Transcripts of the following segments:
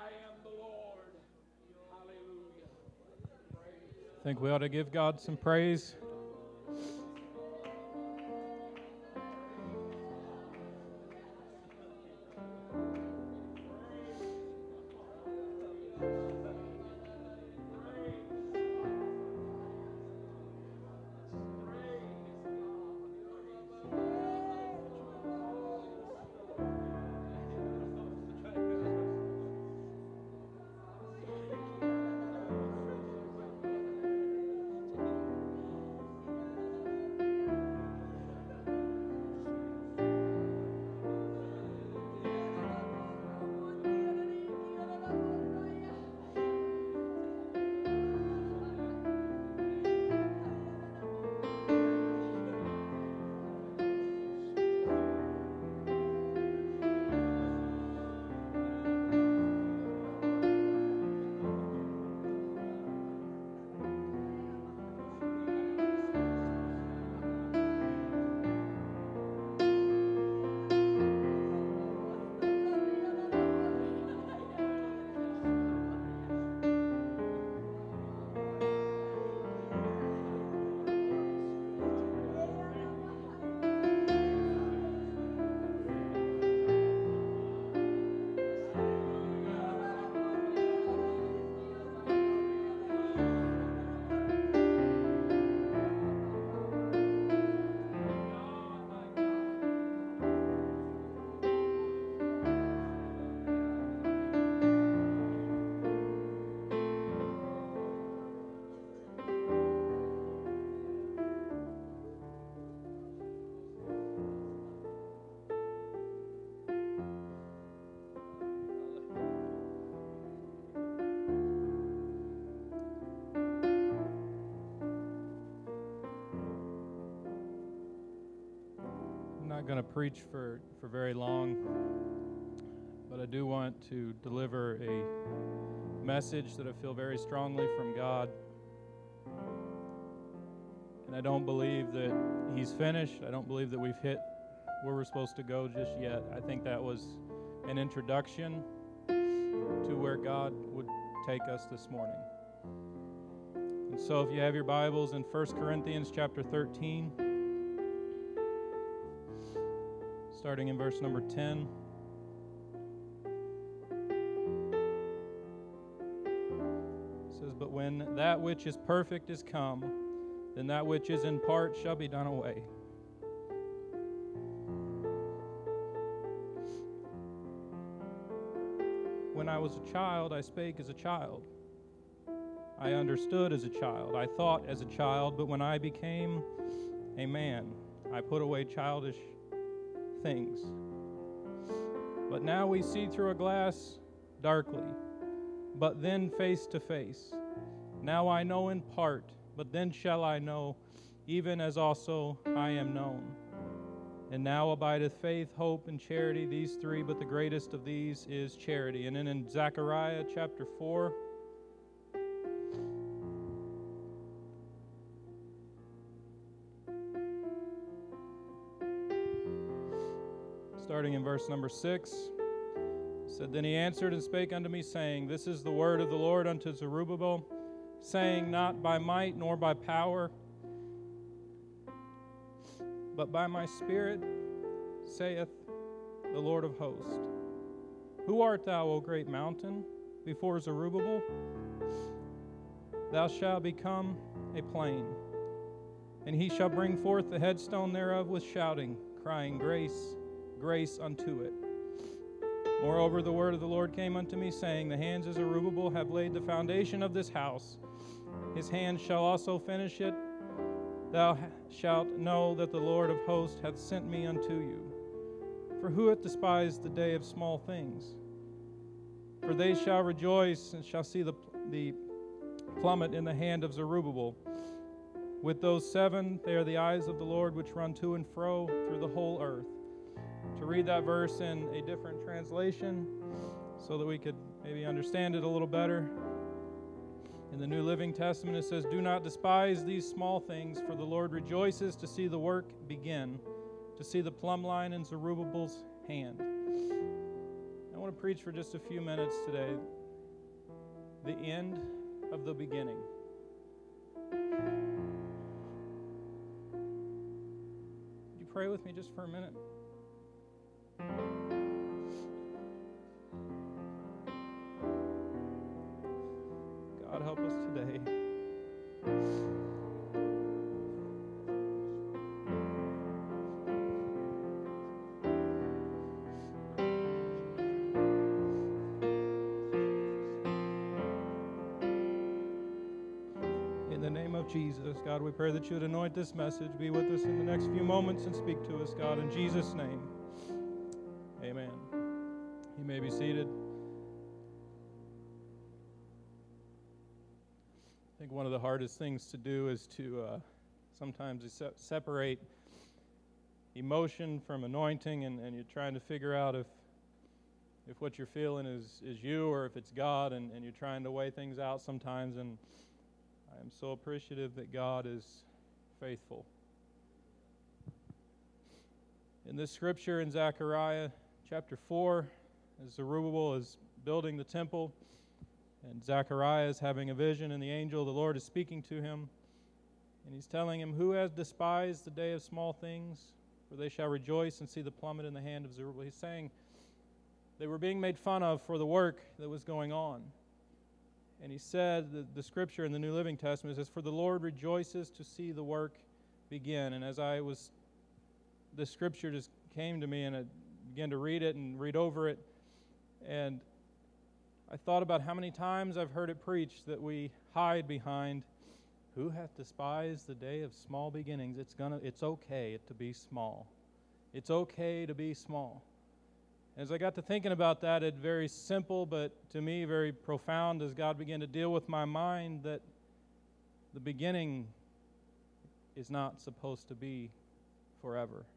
I think we ought to give God some praise. I'm not going to preach for very long, but I do want to deliver a message that I feel very strongly from God. And I don't believe that He's finished. I don't believe that we've hit where we're supposed to go just yet. I think that was an introduction to where God would take us this morning. And so if you have your Bibles in 1 Corinthians chapter 13, starting in verse number 10. It says, "But when that which is perfect is come, then that which is in part shall be done away. When I was a child, I spake as a child. I understood as a child. I thought as a child. But when I became a man, I put away childish things. But now we see through a glass darkly, but then face to face. Now I know in part, but then shall I know, even as also I am known. And now abideth faith, hope, and charity, these three, but the greatest of these is charity." And then in Zechariah chapter 4, starting in verse number 6, it said, "Then he answered and spake unto me, saying, This is the word of the Lord unto Zerubbabel, saying, Not by might nor by power, but by my Spirit, saith the Lord of hosts. Who art thou, O great mountain, before Zerubbabel? Thou shalt become a plain, and he shall bring forth the headstone thereof with shouting, crying, Grace, grace unto it. Moreover, the word of the Lord came unto me, saying, The hands of Zerubbabel have laid the foundation of this house. His hands shall also finish it. Thou shalt know that the Lord of hosts hath sent me unto you. For who hath despised the day of small things? For they shall rejoice and shall see the plummet in the hand of Zerubbabel. With those seven, they are the eyes of the Lord which run to and fro through the whole earth." To read that verse in a different translation so that we could maybe understand it a little better. In the New Living Testament, it says, "Do not despise these small things, for the Lord rejoices to see the work begin, to see the plumb line in Zerubbabel's hand." I want to preach for just a few minutes today. The end of the beginning. Would you pray with me just for a minute? God, help us today. In the name of Jesus, God, we pray that you would anoint this message, be with us in the next few moments and speak to us, God, in Jesus' name. Amen. You may be seated. I think one of the hardest things to do is to sometimes separate emotion from anointing, and you're trying to figure out if what you're feeling is you or if it's God, and you're trying to weigh things out sometimes, and I am so appreciative that God is faithful. In this scripture in Zechariah chapter 4, as Zerubbabel is building the temple, and Zechariah is having a vision, and the angel of the Lord is speaking to him. And he's telling him, "Who has despised the day of small things? For they shall rejoice and see the plummet in the hand of Zerubbabel." He's saying they were being made fun of for the work that was going on. And he said, the scripture in the New Living Testament says, "For the Lord rejoices to see the work begin." And as the scripture just came to me, and I began to read it and read over it, and I thought about how many times I've heard it preached that we hide behind, "Who hath despised the day of small beginnings?" It's okay to be small. It's okay to be small. As I got to thinking about that, it's very simple, but to me very profound as God began to deal with my mind, that the beginning is not supposed to be forever.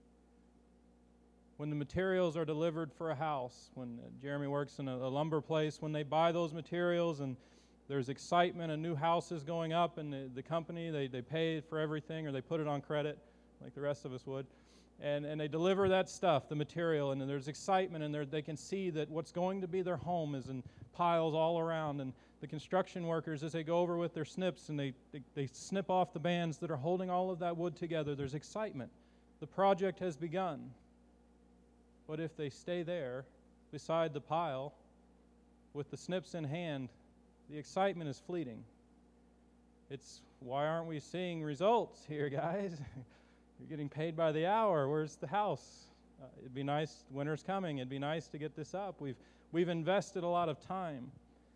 When the materials are delivered for a house, when Jeremy works in a lumber place, when they buy those materials and there's excitement, a new house is going up, and the company, they pay for everything, or they put it on credit like the rest of us would, and they deliver that stuff, the material, and there's excitement, and they can see that what's going to be their home is in piles all around, and the construction workers, as they go over with their snips and they snip off the bands that are holding all of that wood together, there's excitement. The project has begun. But if they stay there beside the pile with the snips in hand, the excitement is fleeting. It's, why aren't we seeing results here, guys? You're getting paid by the hour. Where's the house? It'd be nice, winter's coming. It'd be nice to get this up. We've invested a lot of time.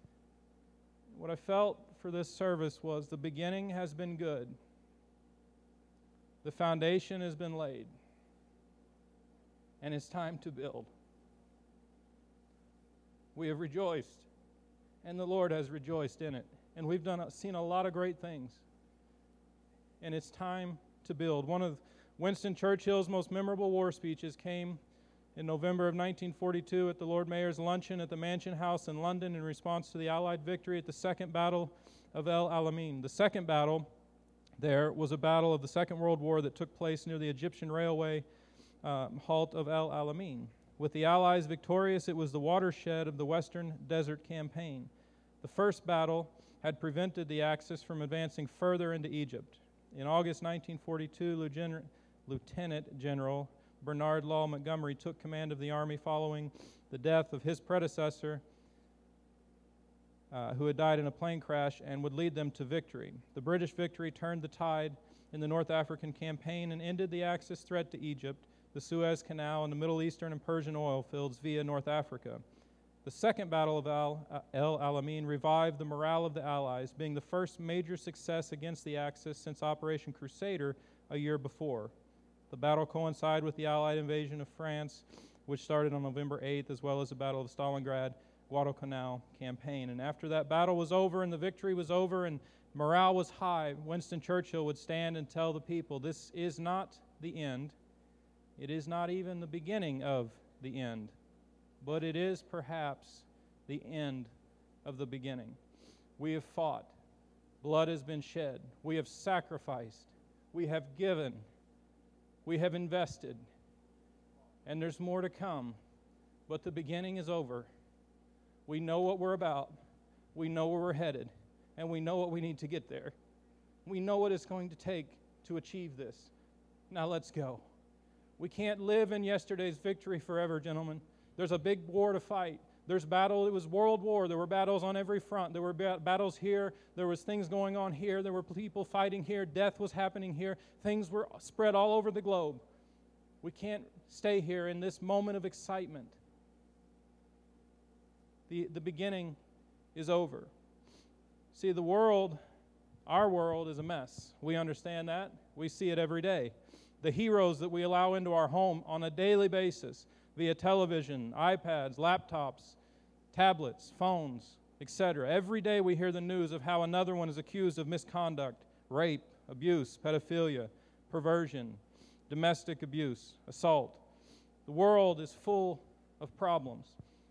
What I felt for this service was the beginning has been good. The foundation has been laid. And it's time to build. We have rejoiced, and the Lord has rejoiced in it. And we've seen a lot of great things. And it's time to build. One of Winston Churchill's most memorable war speeches came in November of 1942 at the Lord Mayor's luncheon at the Mansion House in London in response to the Allied victory at the Second Battle of El Alamein. The second battle there was a battle of the Second World War that took place near the Egyptian railway halt of El Alamein. With the Allies victorious, it was the watershed of the Western Desert Campaign. The first battle had prevented the Axis from advancing further into Egypt. In August 1942, Lieutenant General Bernard Law Montgomery took command of the army following the death of his predecessor, who had died in a plane crash, and would lead them to victory. The British victory turned the tide in the North African campaign and ended the Axis threat to Egypt, the Suez Canal, and the Middle Eastern and Persian oil fields via North Africa. The Second Battle of El Alamein revived the morale of the Allies, being the first major success against the Axis since Operation Crusader a year before. The battle coincided with the Allied invasion of France, which started on November 8th, as well as the Battle of Stalingrad-Guadalcanal campaign. And after that battle was over and the victory was over and morale was high, Winston Churchill would stand and tell the people, "This is not the end. It is not even the beginning of the end, but it is perhaps the end of the beginning. We have fought. Blood has been shed. We have sacrificed. We have given. We have invested. And there's more to come. but the beginning is over. We know what we're about. We know where we're headed, and we know what we need to get there. We know what it's going to take to achieve this. Now let's go. We can't live in yesterday's victory forever, gentlemen. There's a big war to fight. There's battle. It was World War. There were battles on every front. There were battles here. There was things going on here. There were people fighting here. Death was happening here. Things were spread all over the globe. We can't stay here in this moment of excitement. The beginning is over. See, the world, our world, is a mess. We understand that. We see it every day. The heroes that we allow into our home on a daily basis via television, iPads, laptops, tablets, phones, etc. Every day we hear the news of how another one is accused of misconduct, rape, abuse, pedophilia, perversion, domestic abuse, assault. The world is full of problems.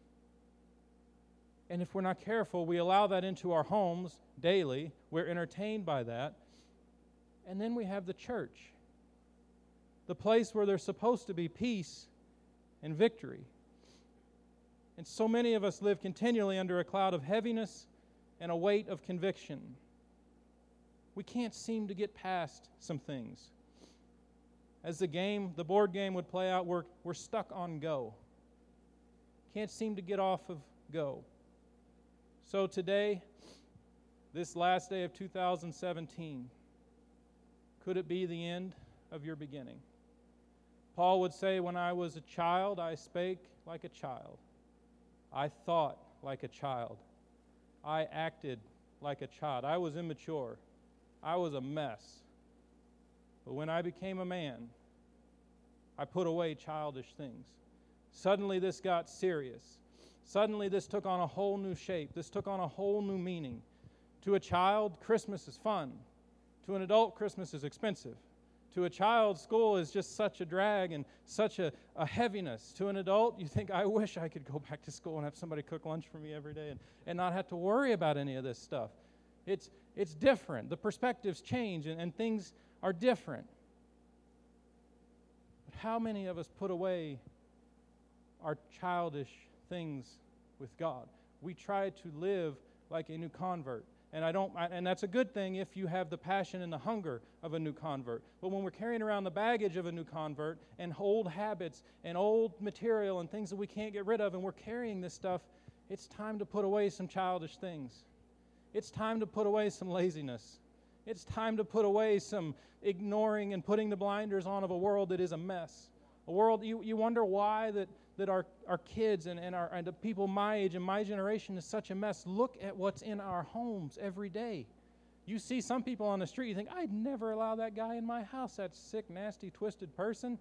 And if we're not careful, we allow that into our homes daily. We're entertained by that. And then we have the church, the place where there's supposed to be peace and victory. And so many of us live continually under a cloud of heaviness and a weight of conviction. We can't seem to get past some things. As the board game would play out, we're stuck on go. Can't seem to get off of go. So today, this last day of 2017, could it be the end of your beginning? Paul would say, when I was a child, I spake like a child. I thought like a child. I acted like a child. I was immature. I was a mess. But when I became a man, I put away childish things. Suddenly this got serious. Suddenly this took on a whole new shape. This took on a whole new meaning. To a child, Christmas is fun. To an adult, Christmas is expensive. To a child, school is just such a drag and such a heaviness. To an adult, you think, I wish I could go back to school and have somebody cook lunch for me every day and not have to worry about any of this stuff. It's different. The perspectives change and things are different. But how many of us put away our childish things with God? We try to live like a new convert. And that's a good thing if you have the passion and the hunger of a new convert. But when we're carrying around the baggage of a new convert and old habits and old material and things that we can't get rid of, and we're carrying this stuff, it's time to put away some childish things. It's time to put away some laziness. It's time to put away some ignoring and putting the blinders on of a world that is a mess. A world, you wonder why that our kids and the people my age and my generation is such a mess. Look at what's in our homes every day. You see some people on the street, you think, I'd never allow that guy in my house, that sick, nasty, twisted person.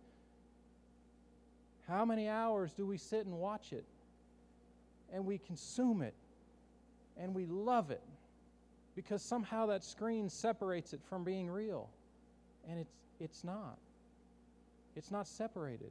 How many hours do we sit and watch it? And we consume it. And we love it. Because somehow that screen separates it from being real. And it's not. It's not separated.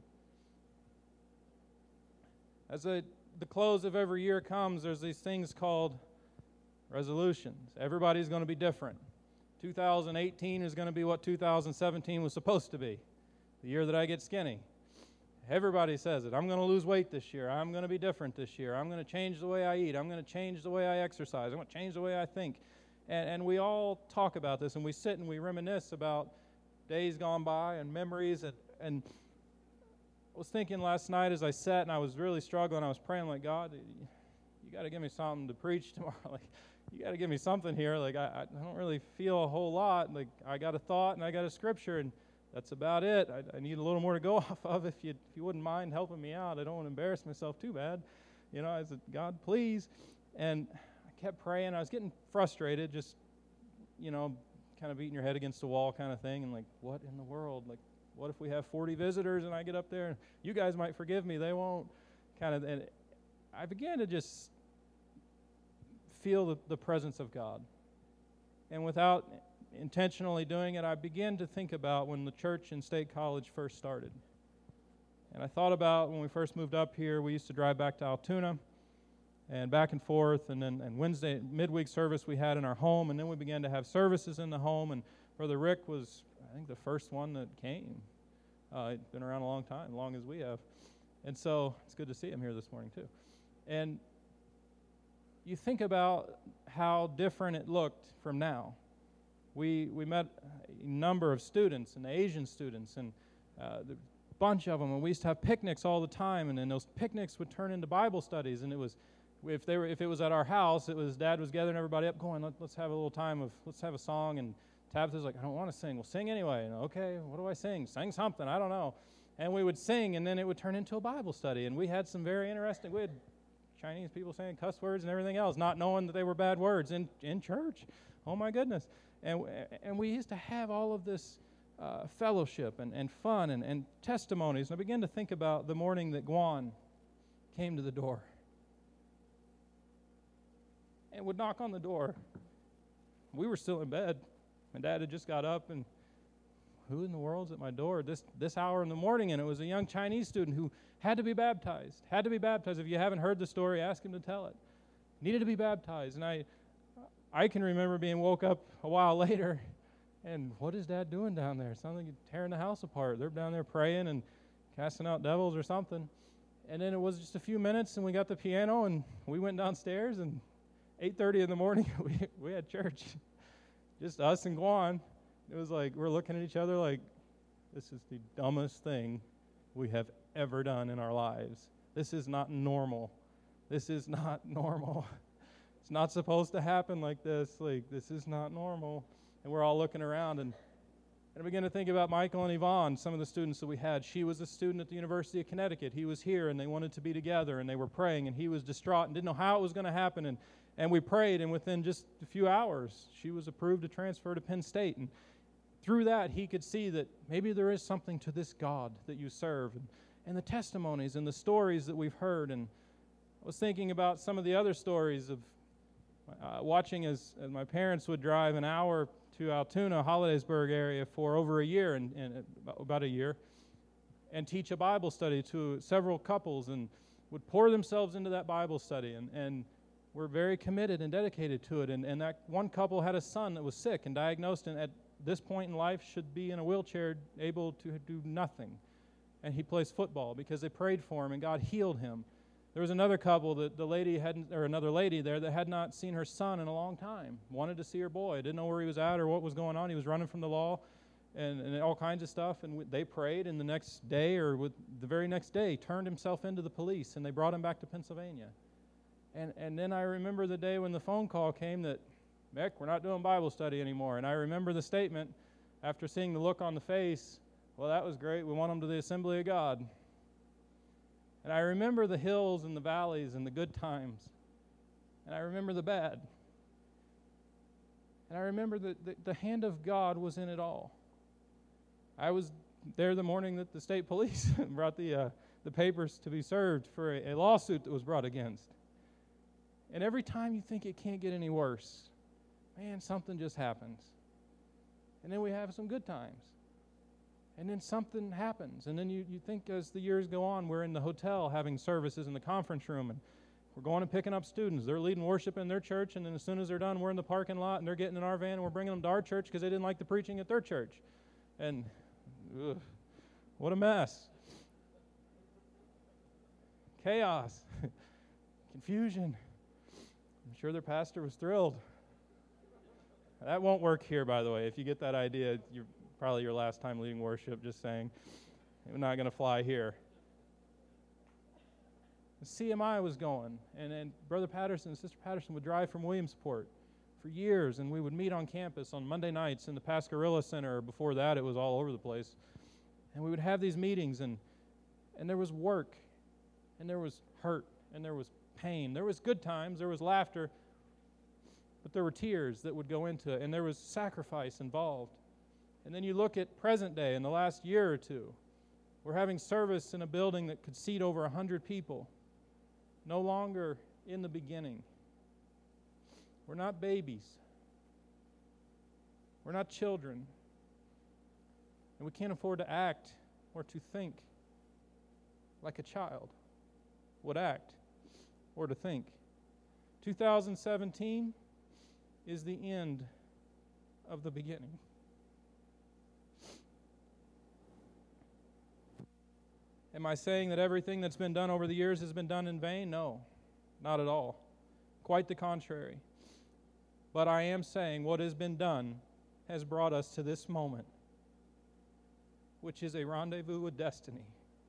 As the close of every year comes, there's these things called resolutions. Everybody's going to be different. 2018 is going to be what 2017 was supposed to be, the year that I get skinny. Everybody says it. I'm going to lose weight this year. I'm going to be different this year. I'm going to change the way I eat. I'm going to change the way I exercise. I'm going to change the way I think. And we all talk about this, and we sit and we reminisce about days gone by and memories. And I was thinking last night as I sat and I was really struggling. I was praying like, God, you got to give me something to preach tomorrow. Like, you got to give me something here. Like, I don't really feel a whole lot. Like, I got a thought and I got a scripture, and that's about it. I need a little more to go off of. If you wouldn't mind helping me out, I don't want to embarrass myself too bad. I said, God, please. And I kept praying. I was getting frustrated, just, kind of beating your head against the wall kind of thing. And like, what in the world? Like, what if we have 40 visitors and I get up there and you guys might forgive me? They won't. And I began to just feel the presence of God. And without intentionally doing it, I began to think about when the church in State College first started. And I thought about when we first moved up here, we used to drive back to Altoona and back and forth, and Wednesday midweek service we had in our home, and then we began to have services in the home, and Brother Rick was, I think, the first one that came. He's been around a long time, as long as we have. And so it's good to see him here this morning too. And you think about how different it looked from now. We met a number of students, and Asian students, and a bunch of them, and we used to have picnics all the time, and then those picnics would turn into Bible studies, and it was, if it was at our house, it was Dad was gathering everybody up, going, let's have a little time of, let's have a song, and Tabitha's like, I don't want to sing. Well, sing anyway. And, okay, what do I sing? Sing something, I don't know. And we would sing, and then it would turn into a Bible study, and we had some very interesting, we had Chinese people saying cuss words and everything else, not knowing that they were bad words in church. Oh my goodness. And we used to have all of this fellowship and fun and testimonies. And I began to think about the morning that Guan came to the door and would knock on the door. We were still in bed. My dad had just got up, and who in the world's at my door this hour in the morning? And it was a young Chinese student who had to be baptized. Had to be baptized. If you haven't heard the story, ask him to tell it. Needed to be baptized. And I can remember being woke up a while later, and what is Dad doing down there? Sounds like he's tearing the house apart. They're down there praying and casting out devils or something. And then it was just a few minutes, and we got the piano, and we went downstairs, and 8:30 in the morning, we had church. Just us and Guan. It was like we're looking at each other like, this is the dumbest thing we have ever done in our lives. This is not normal. This is not normal. It's not supposed to happen like this. Like, this is not normal. And we're all looking around, and I began to think about Michael and Yvonne, some of the students that we had. She was a student at the University of Connecticut. He was here, and they wanted to be together, and they were praying, and he was distraught and didn't know how it was going to happen. And we prayed, and within just a few hours, she was approved to transfer to Penn State. And through that, he could see that maybe there is something to this God that you serve, and the testimonies and the stories that we've heard. And I was thinking about some of the other stories of watching as my parents would drive an hour to Altoona, Hollidaysburg area for over a year, and about a year, and teach a Bible study to several couples, and would pour themselves into that Bible study, and were very committed and dedicated to it. And that one couple had a son that was sick and diagnosed, and at this point in life should be in a wheelchair, able to do nothing. And he plays football because they prayed for him, and God healed him. There was another couple that another lady there that had not seen her son in a long time, wanted to see her boy, didn't know where he was at or what was going on. He was running from the law and all kinds of stuff, and they prayed, and the next day, or the very next day, turned himself into the police, and they brought him back to Pennsylvania. And then I remember the day when the phone call came that, Mick, we're not doing Bible study anymore. And I remember the statement, after seeing the look on the face, well, that was great. We want them to the Assembly of God. And I remember the hills and the valleys and the good times. And I remember the bad. And I remember that the hand of God was in it all. I was there the morning that the state police brought the papers to be served for a lawsuit that was brought against. And every time you think it can't get any worse, man, something just happens. And then we have some good times. And then something happens. And then you think as the years go on, we're in the hotel having services in the conference room, and we're going and picking up students. They're leading worship in their church, and then as soon as they're done, we're in the parking lot, and they're getting in our van, and we're bringing them to our church because they didn't like the preaching at their church. And what a mess. Chaos. Confusion. I'm sure their pastor was thrilled. That won't work here, by the way. If you get that idea, you're probably your last time leading worship, just saying. It's not going to fly here. The CMI was going, and Brother Patterson and Sister Patterson would drive from Williamsport for years, and we would meet on campus on Monday nights in the Pascarilla Center. Before that, it was all over the place. And we would have these meetings, and there was work, and there was hurt, and there was pain. There was good times, there was laughter, but there were tears that would go into it, and there was sacrifice involved. And then you look at present day in the last year or two. We're having service in a building that could seat over 100 people. No longer in the beginning. We're not babies. We're not children. And we can't afford to act or to think like a child would act or to think. 2017 is the end of the beginning. Am I saying that everything that's been done over the years has been done in vain? No, not at all. Quite the contrary. But I am saying what has been done has brought us to this moment, which is a rendezvous with destiny.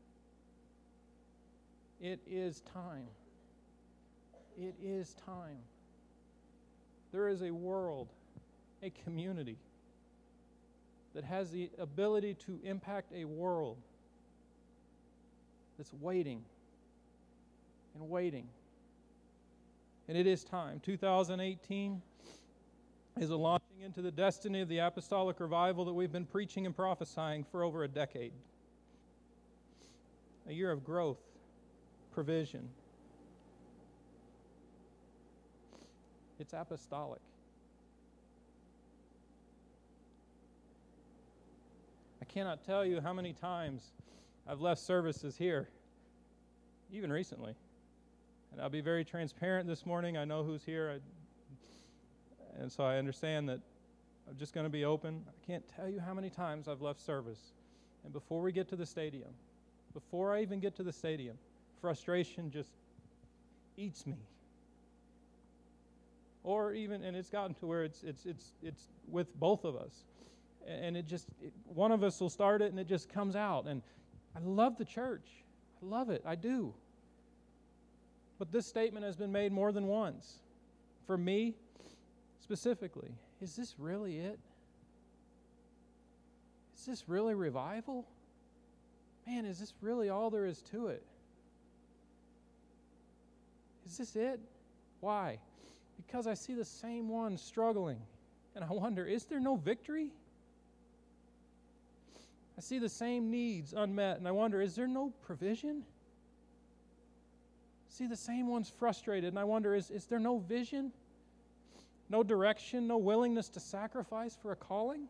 It is time. It is time. There is a world, a community that has the ability to impact a world that's waiting and waiting. And it is time. 2018 is a launching into the destiny of the apostolic revival that we've been preaching and prophesying for over a decade. A year of growth, provision. It's apostolic. I cannot tell you how many times I've left services here, even recently. And I'll be very transparent this morning. I know who's here, and so I understand that I'm just going to be open. I can't tell you how many times I've left service. And before we get to the stadium, before I even get to the stadium, frustration just eats me. Or even, and it's gotten to where it's with both of us. And one of us will start it and it just comes out. And I love the church. I love it. I do. But this statement has been made more than once. For me, specifically, is this really it? Is this really revival? Man, is this really all there is to it? Is this it? Why? Because I see the same ones struggling. And I wonder, is there no victory? I see the same needs unmet, and I wonder, is there no provision? I see the same ones frustrated, and I wonder, is there no vision? No direction? No willingness to sacrifice for a calling?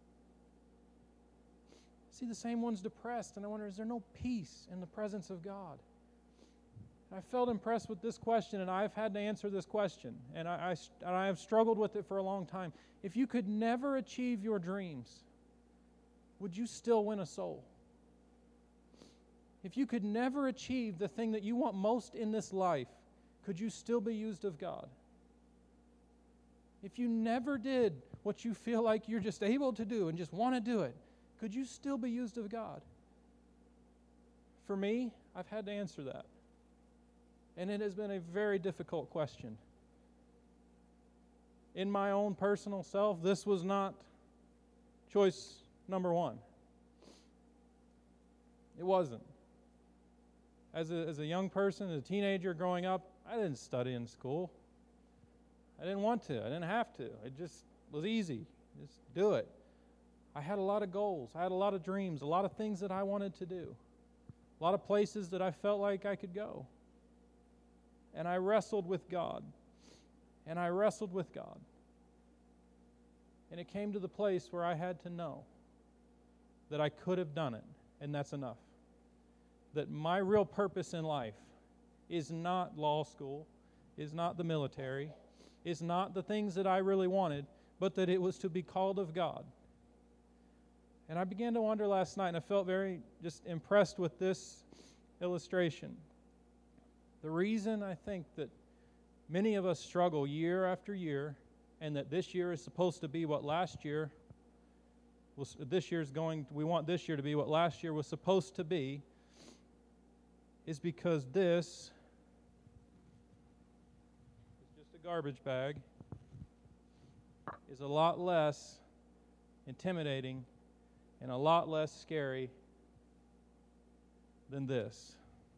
I see the same ones depressed, and I wonder, is there no peace in the presence of God? I felt impressed with this question, and I've had to answer this question, and I have struggled with it for a long time. If you could never achieve your dreams, would you still win a soul? If you could never achieve the thing that you want most in this life, could you still be used of God? If you never did what you feel like you're just able to do and just want to do it, could you still be used of God? For me, I've had to answer that. And it has been a very difficult question. In my own personal self, this was not choice number one. It wasn't. As a young person, as a teenager growing up, I didn't study in school. I didn't want to. I didn't have to. It just was easy. Just do it. I had a lot of goals. I had a lot of dreams, a lot of things that I wanted to do, a lot of places that I felt like I could go. And I wrestled with God. And I wrestled with God. And it came to the place where I had to know that I could have done it, and that's enough. That my real purpose in life is not law school, is not the military, is not the things that I really wanted, but that it was to be called of God. And I began to wonder last night, and I felt very just impressed with this illustration. The reason I think that many of us struggle year after year, and that this year is supposed to be what last year was, we want this year to be what last year was supposed to be, is because this is just a garbage bag, is a lot less intimidating and a lot less scary than this.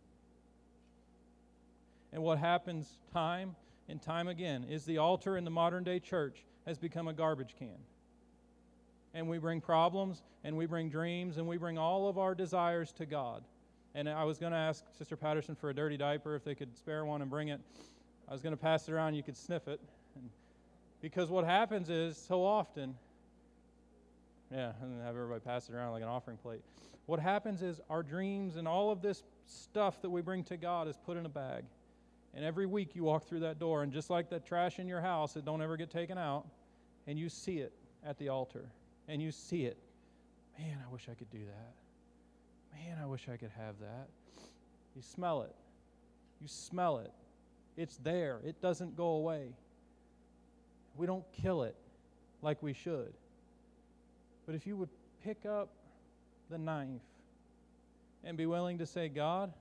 And what happens time and time again is the altar in the modern day church has become a garbage can. And we bring problems, and we bring dreams, and we bring all of our desires to God. And I was going to ask Sister Patterson for a dirty diaper, if they could spare one and bring it. I was going to pass it around, you could sniff it. Because what happens is, so often, and have everybody pass it around like an offering plate. What happens is our dreams and all of this stuff that we bring to God is put in a bag. And every week you walk through that door, and just like that trash in your house that don't ever get taken out, and you see it at the altar. And you see it. Man, I wish I could do that. Man, I wish I could have that. You smell it. You smell it. It's there. It doesn't go away. We don't kill it like we should. But if you would pick up the knife and be willing to say, God,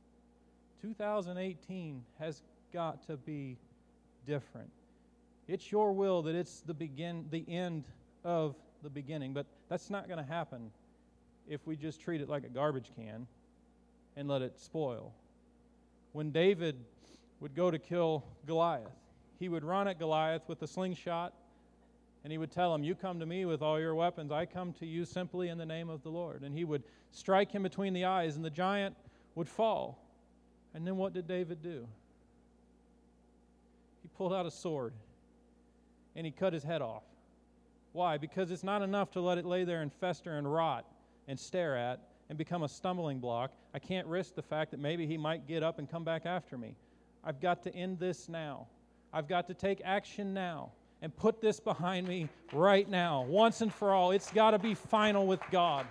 2018 has got to be different. It's your will that it's the end of the beginning, but that's not going to happen if we just treat it like a garbage can and let it spoil. When David would go to kill Goliath, he would run at Goliath with a slingshot, and he would tell him, you come to me with all your weapons, I come to you simply in the name of the Lord. And he would strike him between the eyes, and the giant would fall. And then what did David do? He pulled out a sword, and he cut his head off. Why? Because it's not enough to let it lay there and fester and rot and stare at and become a stumbling block. I can't risk the fact that maybe he might get up and come back after me. I've got to end this now. I've got to take action now and put this behind me right now, once and for all. It's got to be final with God.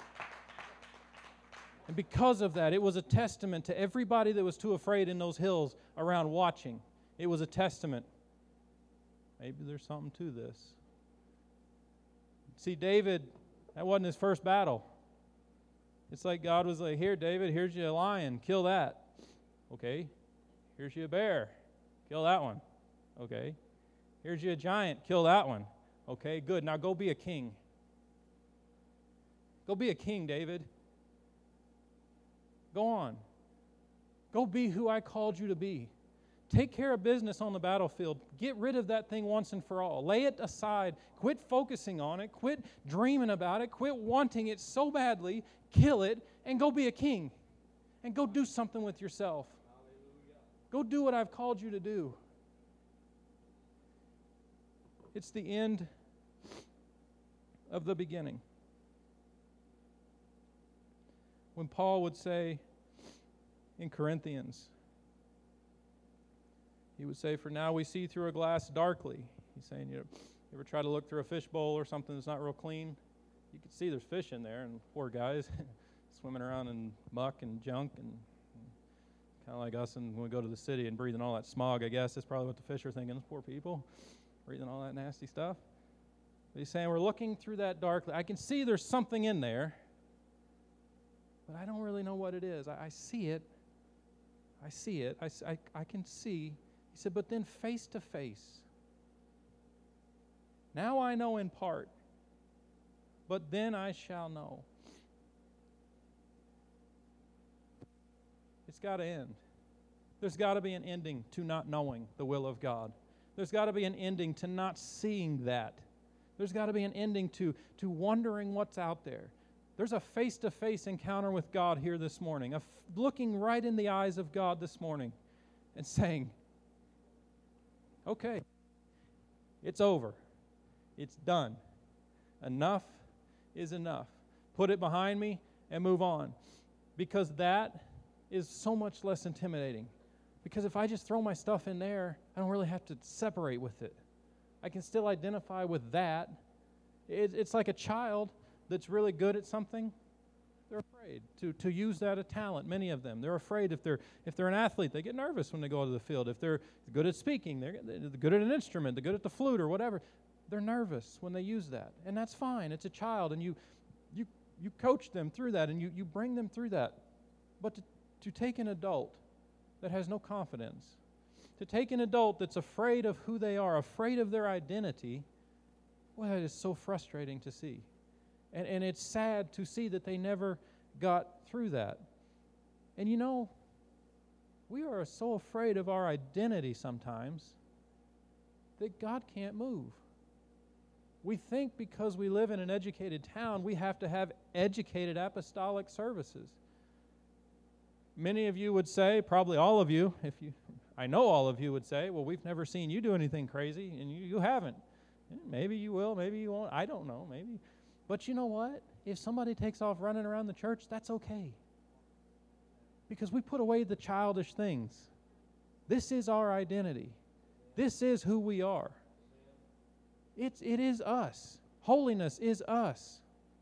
And because of that, it was a testament to everybody that was too afraid in those hills around watching. It was a testament. Maybe there's something to this. See, David, that wasn't his first battle. It's like God was like, here, David, here's you a lion, kill that. Okay. Here's you a bear, kill that one. Okay. Here's you a giant, kill that one. Okay, good. Now go be a king. Go be a king, David. Go on. Go be who I called you to be. Take care of business on the battlefield. Get rid of that thing once and for all. Lay it aside. Quit focusing on it. Quit dreaming about it. Quit wanting it so badly. Kill it and go be a king. And go do something with yourself. Go do what I've called you to do. It's the end of the beginning. When Paul would say in Corinthians, he would say, for now we see through a glass darkly. He's saying, you ever try to look through a fishbowl or something that's not real clean? You can see there's fish in there, and poor guys swimming around in muck and junk, and kind of like us and when we go to the city and breathing all that smog, I guess. That's probably what the fish are thinking, those poor people, breathing all that nasty stuff. But he's saying, we're looking through that darkly. I can see there's something in there, but I don't really know what it is. I see it. I see it. I can see. He said, but then face to face. Now I know in part, but then I shall know. It's got to end. There's got to be an ending to not knowing the will of God. There's got to be an ending to not seeing that. There's got to be an ending to wondering what's out there. There's a face-to-face encounter with God here this morning, looking right in the eyes of God this morning and saying, okay, it's over. It's done. Enough is enough. Put it behind me and move on. Because that is so much less intimidating. Because if I just throw my stuff in there, I don't really have to separate with it. I can still identify with that. It's like a child that's really good at something. They're afraid to use that as talent, many of them. They're afraid if they're an athlete, they get nervous when they go to the field. If they're good at speaking, they're good at an instrument, they're good at the flute or whatever, they're nervous when they use that. And that's fine. It's a child, and you coach them through that, and you bring them through that. But to take an adult that has no confidence, to take an adult that's afraid of who they are, afraid of their identity, well, that is so frustrating to see. And it's sad to see that they never got through that. And you know, we are so afraid of our identity sometimes that God can't move. We think because we live in an educated town, we have to have educated apostolic services. Many of you would say, probably all of you, I know all of you would say, well, we've never seen you do anything crazy, and you haven't. Maybe you will, maybe you won't, I don't know, maybe. But you know what? If somebody takes off running around the church, that's okay. Because we put away the childish things. This is our identity. This is who we are. It is us. Holiness is us.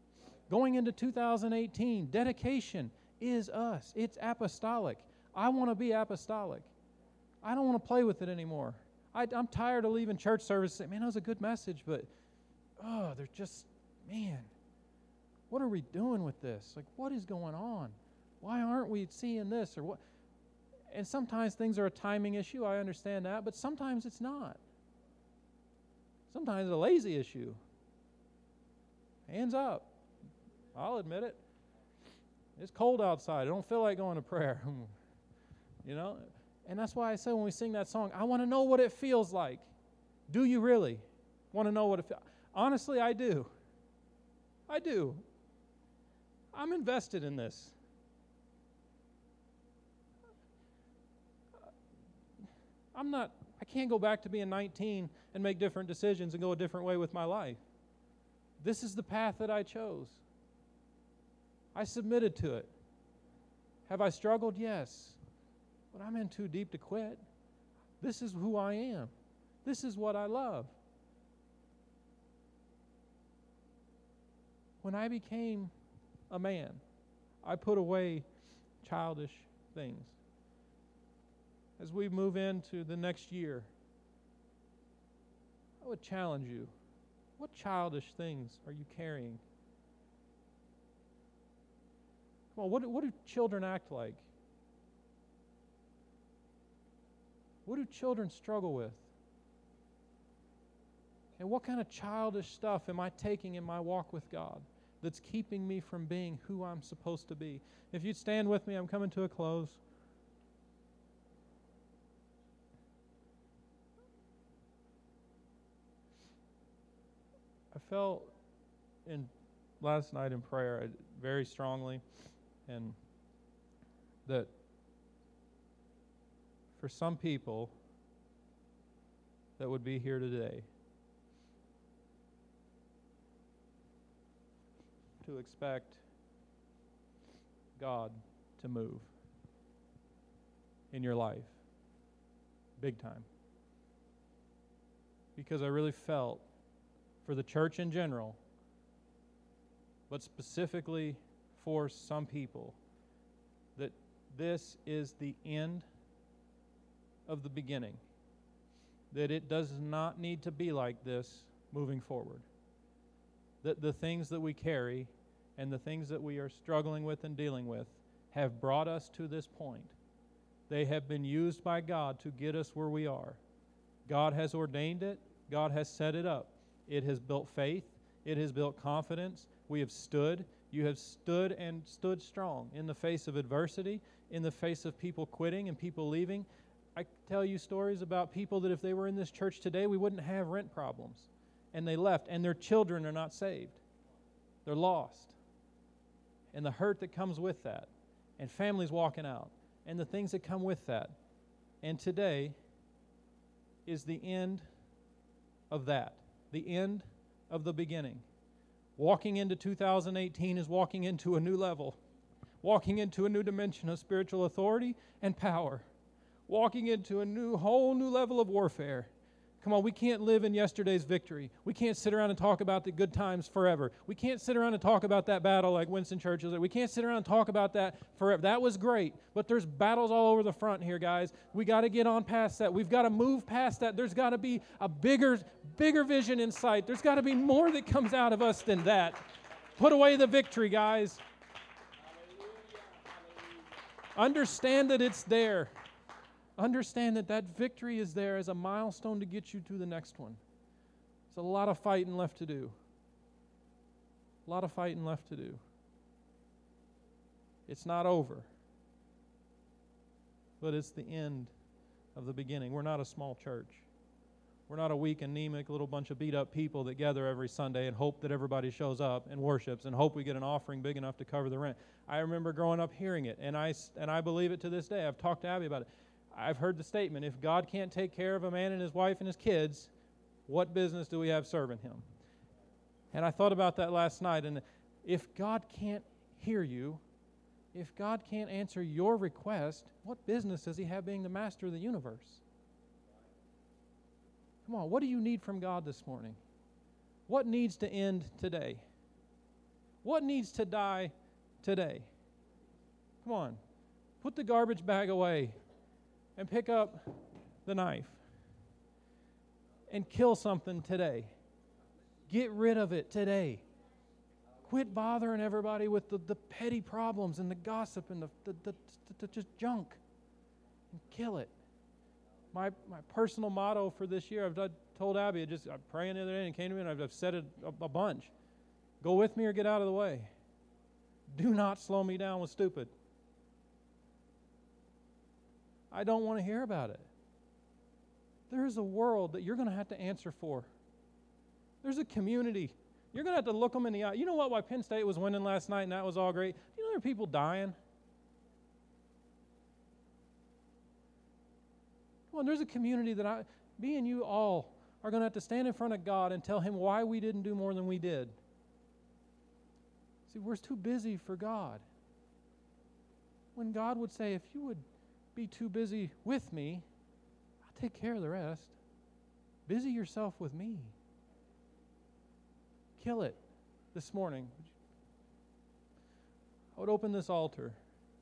Going into 2018, dedication is us. It's apostolic. I want to be apostolic. I don't want to play with it anymore. I'm tired of leaving church service saying, man, that was a good message, but, they're just, man, what are we doing with this? Like, what is going on? Why aren't we seeing this or what? And sometimes things are a timing issue. I understand that, but sometimes it's not. Sometimes it's a lazy issue. Hands up. I'll admit it. It's cold outside. I don't feel like going to prayer. You know? And that's why I say when we sing that song, I want to know what it feels like. Do you really want to know what it feels? Honestly, I do. I do. I'm invested in this. I can't go back to being 19 and make different decisions and go a different way with my life. This is the path that I chose. I submitted to it. Have I struggled? Yes. But I'm in too deep to quit. This is who I am. This is what I love. When I became a man, I put away childish things. As we move into the next year, I would challenge you. What childish things are you carrying? Come on, what do children act like? What do children struggle with? And what kind of childish stuff am I taking in my walk with God that's keeping me from being who I'm supposed to be? If you'd stand with me, I'm coming to a close. I felt last night in prayer very strongly, and that for some people that would be here today to expect God to move in your life big time. Because I really felt for the church in general, but specifically for some people, that this is the end of the beginning. That it does not need to be like this moving forward. That the things that we carry and the things that we are struggling with and dealing with have brought us to this point. They have been used by God to get us where we are. God has ordained it. God has set it up. It has built faith. It has built confidence. We have stood. You have stood and stood strong in the face of adversity, in the face of people quitting and people leaving. I tell you stories about people that if they were in this church today, we wouldn't have rent problems. And they left, and their children are not saved. They're lost. And the hurt that comes with that, and families walking out, and the things that come with that. And today is the end of that. The end of the beginning. Walking into 2018 is walking into a new level. Walking into a new dimension of spiritual authority and power. Walking into a whole new level of warfare. Come on, we can't live in yesterday's victory. We can't sit around and talk about the good times forever. We can't sit around and talk about that battle like Winston Churchill said. We can't sit around and talk about that forever. That was great, but there's battles all over the front here, guys. We got to get on past that. We've got to move past that. There's got to be a bigger vision in sight. There's got to be more that comes out of us than that. Put away the victory, guys. Understand that it's there. Understand that victory is there as a milestone to get you to the next one. There's a lot of fighting left to do. A lot of fighting left to do. It's not over. But it's the end of the beginning. We're not a small church. We're not a weak, anemic little bunch of beat-up people that gather every Sunday and hope that everybody shows up and worships and hope we get an offering big enough to cover the rent. I remember growing up hearing it, and I believe it to this day. I've talked to Abby about it. I've heard the statement, if God can't take care of a man and his wife and his kids, what business do we have serving him? And I thought about that last night, and if God can't hear you, if God can't answer your request, what business does he have being the master of the universe? Come on, what do you need from God this morning? What needs to end today? What needs to die today? Come on. Put the garbage bag away and pick up the knife and kill something today. Get rid of it today. Quit bothering everybody with the petty problems and the gossip and the just junk. And kill it. My personal motto for this year, I've told Abby, I'm praying the other day and it came to me, and I've said it a bunch. Go with me or get out of the way. Do not slow me down with stupid. I don't want to hear about it. There is a world that you're going to have to answer for. There's a community. You're going to have to look them in the eye. You know what? Why Penn State was winning last night and that was all great? You know there are people dying? Come on, there's a community that me and you all are going to have to stand in front of God and tell Him why we didn't do more than we did. See, we're too busy for God. When God would say, if you would be too busy with me, I'll take care of the rest. Busy yourself with me. Kill it this morning. I would open this altar.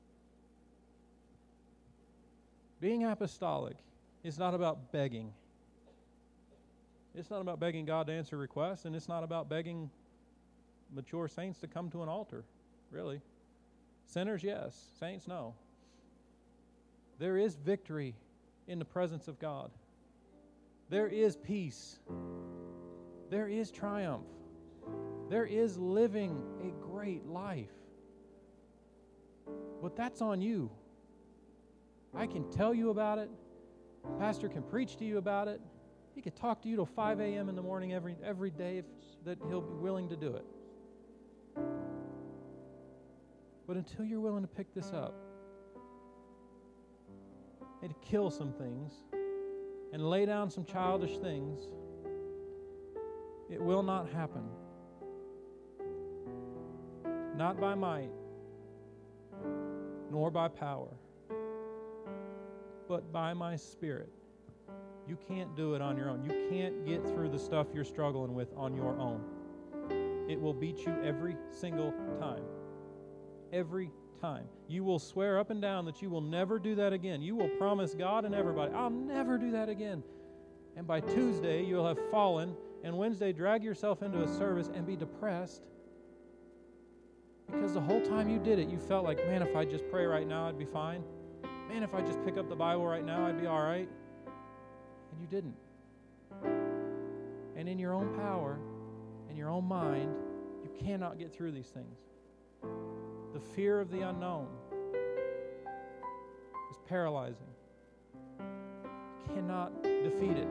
Being apostolic is not about begging. It's not about begging God to answer requests, and it's not about begging mature saints to come to an altar, really. Sinners, yes. Saints, no. There is victory in the presence of God. There is peace. There is triumph. There is living a great life. But that's on you. I can tell you about it. Pastor can preach to you about it. He could talk to you till 5 a.m. in the morning every day that he'll be willing to do it. But until you're willing to pick this up and to kill some things and lay down some childish things, it will not happen. Not by might, nor by power, but by my Spirit. You can't do it on your own. You can't get through the stuff you're struggling with on your own. It will beat you every single time. Every time. You will swear up and down that you will never do that again. You will promise God and everybody, I'll never do that again. And by Tuesday, you'll have fallen, and Wednesday, drag yourself into a service and be depressed because the whole time you did it, you felt like, man, if I just pray right now, I'd be fine. Man, if I just pick up the Bible right now, I'd be all right. And you didn't. And in your own power, in your own mind, you cannot get through these things. The fear of the unknown is paralyzing. You cannot defeat it.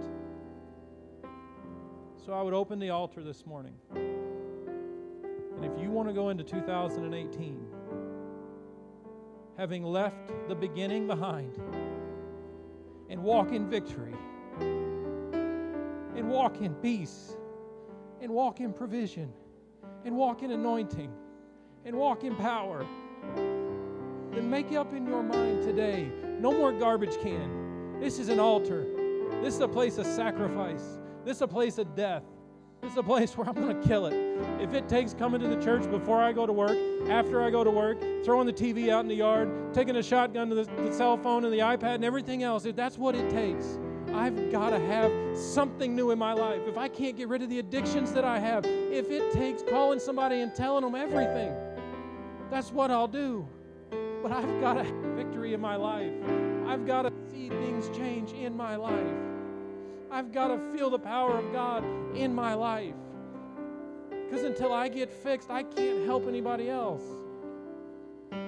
So I would open the altar this morning. And if you want to go into 2018, having left the beginning behind, and walk in victory, and walk in peace, and walk in provision, and walk in anointing, and walk in power, then make up in your mind today, no more garbage can. This is an altar. This is a place of sacrifice. This is a place of death. This is a place where I'm going to kill it. If it takes coming to the church before I go to work, after I go to work, throwing the TV out in the yard, taking a shotgun to the cell phone and the iPad and everything else, if that's what it takes, I've got to have something new in my life. If I can't get rid of the addictions that I have, if it takes calling somebody and telling them everything, that's what I'll do. But I've got to have victory in my life. I've got to see things change in my life. I've got to feel the power of God in my life. Because until I get fixed, I can't help anybody else.